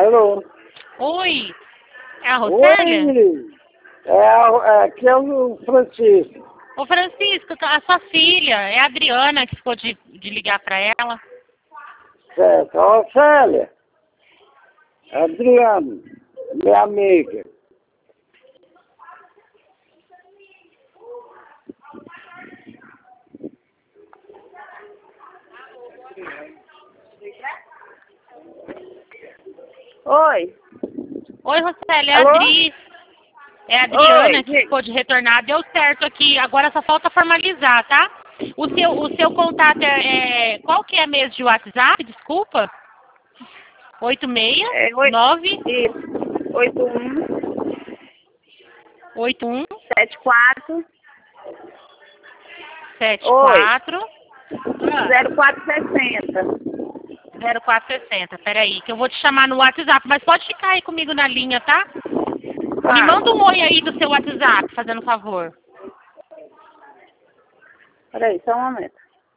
Alô? Oi, é a Rosélia? Oi! Aqui é o Francisco. Ô Francisco, a sua filha, é a Adriana que ficou de ligar para ela. Certo. Ó, Célia, Adriano, minha amiga. Oi. Oi, Rosélia, é a Alô? Adri. É a Adriana Oi. que ficou de retornar. Deu certo aqui, agora só falta formalizar, tá? O seu contato qual que é mesmo de WhatsApp? Desculpa. 86 Isso. 81 981 74 74 0460. 0460. Peraí, que eu vou te chamar no WhatsApp, mas pode ficar aí comigo na linha, tá? Me manda um oi aí do seu WhatsApp, fazendo favor. Peraí, só um momento.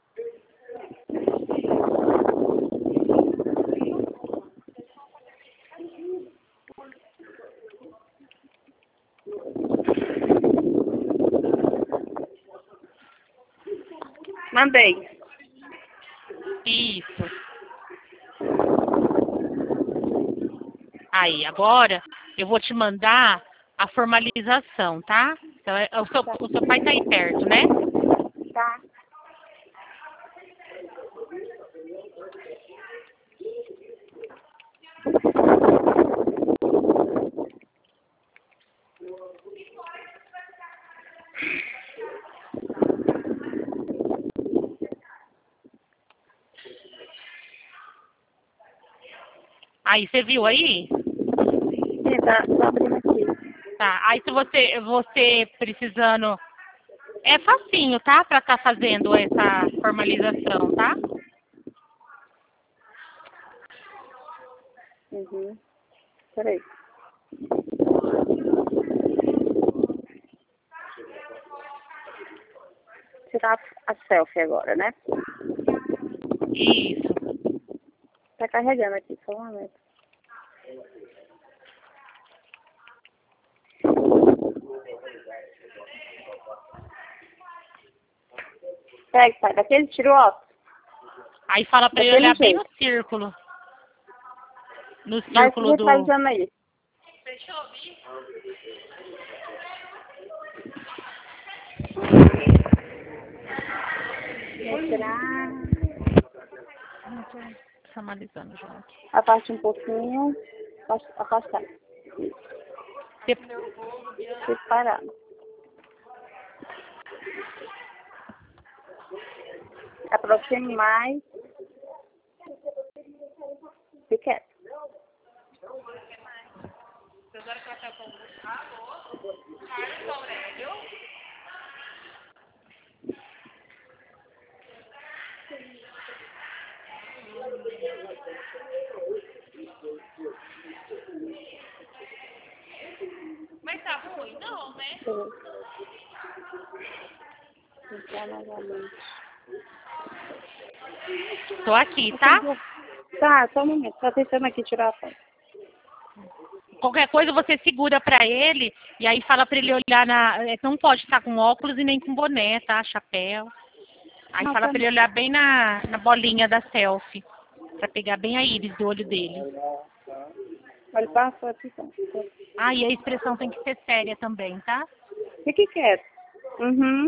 Mandei. Isso. Aí, agora eu vou te mandar a formalização, tá? Então, o seu pai tá aí perto, né? Tá. Aí, você viu aí? Sim, tá abrindo aqui. Tá. Aí, se você precisando... É facinho, tá? Pra estar fazendo essa formalização, tá? Uhum. Peraí. Tirar a selfie agora, né? Isso. Tá carregando aqui, só um momento. Pega, pai, daquele tira o óculos. Aí fala pra ele Daquele olhar bem jeito. no círculo. No Vai se círculo do... visualizando aí. Retirar. Formalizando junto. Afaste um pouquinho. Afastar. Separado. Aproxime mais. Fique quieto. Mas tá ruim? Não, né? Entrar novamente. Tô aqui, tá? Tá, só um momento. Tô tentando aqui tirar a foto. Qualquer coisa você segura pra ele e aí fala pra ele olhar não pode estar com óculos e nem com boné, tá? Chapéu. Aí Não, fala tá pra ele olhar bem na bolinha da selfie. Pra pegar bem a íris do olho dele. Olha para a foto então. Ah, e a expressão tem que ser séria também, tá? Fique quieto. Uhum.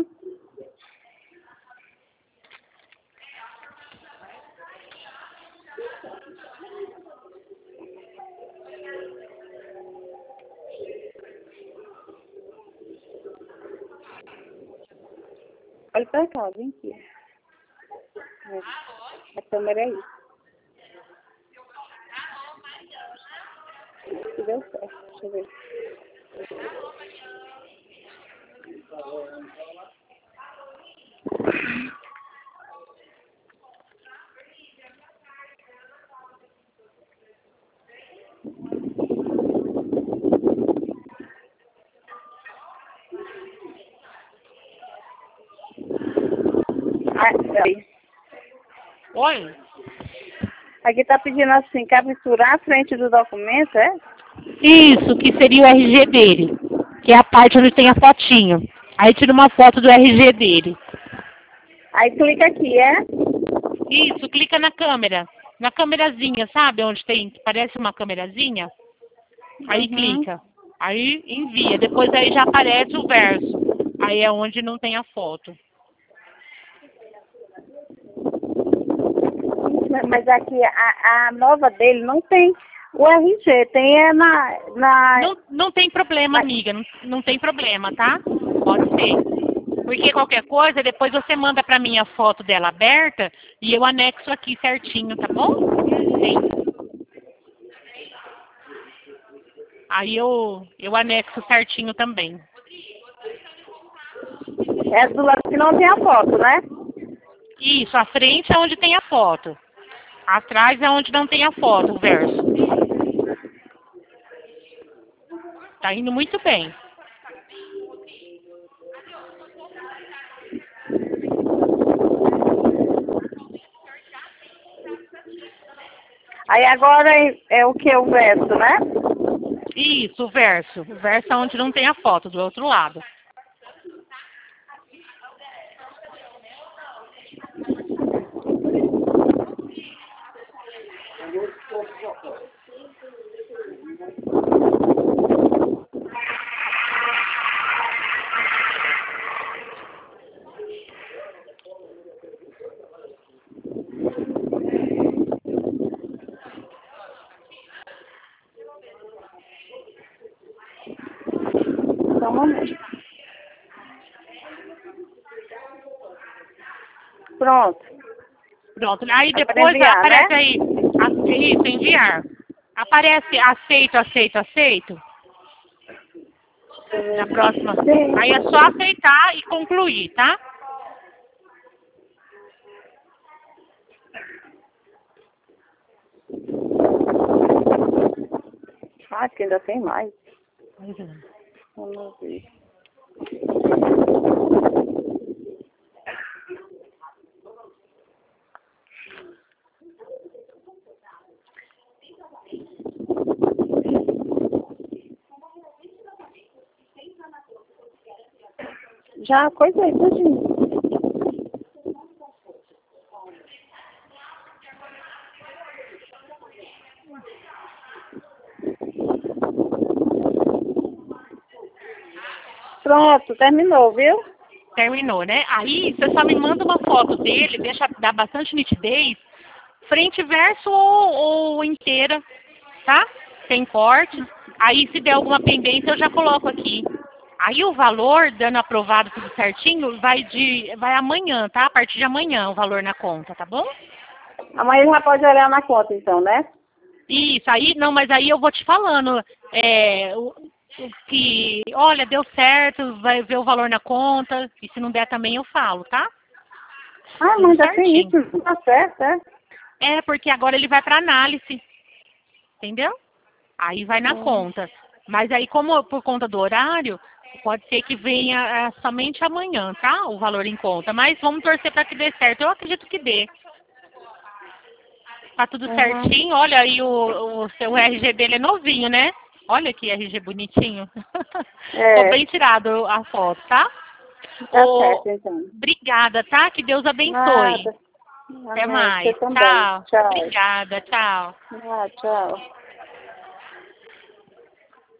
Olha pra cá, vem aqui. A câmera é aí. Se deu certo, deixa eu ver. Ah, peraí. Oi? Aqui tá pedindo assim, capturar a frente do documento, é? Isso, que seria o RG dele, que é a parte onde tem a fotinho. Aí tira uma foto do RG dele. Aí clica aqui, é? Isso, clica na câmera. Na câmerazinha, sabe? Onde tem, que parece uma câmerazinha. Aí clica. Aí envia. Depois aí já aparece o verso. Aí é onde não tem a foto. Mas aqui a nova dele não tem o RG, tem Não tem problema, amiga. Não tem problema, tá? Pode ser. Porque qualquer coisa, depois você manda pra mim a foto dela aberta e eu anexo aqui certinho, tá bom? Sim. Aí eu anexo certinho também. É do lado que não tem a foto, né? Isso, a frente é onde tem a foto. Atrás é onde não tem a foto, o verso. Tá indo muito bem. Aí agora é o que? O verso, né? Isso, o verso. O verso é onde não tem a foto, do outro lado. Só um momento. Pronto. Pronto. Aí É pra depois enviar, aparece né? aí. Isso, enviar. Aparece aceito, aceito, aceito. Na próxima. Sim. Aí é só aceitar e concluir, tá? Ah, que ainda tem mais. Vamos ver. Já coisa aí, tudinho. Pronto, terminou, viu? Terminou, né? Aí você só me manda uma foto dele, deixa dar bastante nitidez, frente e verso ou inteira, tá? Sem corte. Aí se der alguma pendência eu já coloco aqui. Aí o valor, dando aprovado tudo certinho, vai amanhã, tá? A partir de amanhã o valor na conta, tá bom? Amanhã ele já pode olhar na conta, então, né? Isso, aí, não, mas aí eu vou te falando, que, olha, deu certo, vai ver o valor na conta, e se não der também eu falo, tá? Ah, Tudo mas já tem certinho. isso, não tá certo, é? É, porque agora ele vai para análise, entendeu? Aí vai na conta. Mas aí, como por conta do horário, pode ser que venha somente amanhã, tá? O valor em conta. Mas vamos torcer para que dê certo. Eu acredito que dê. Tá tudo certinho. Olha aí, o seu RG dele é novinho, né? Olha que RG bonitinho. É. Ficou bem tirado a foto, tá? Tá certo, então. Obrigada, tá? Que Deus abençoe. Nada. Até Amém. mais. Você também. Tchau. Tchau. Obrigada, tchau. Ah, tchau.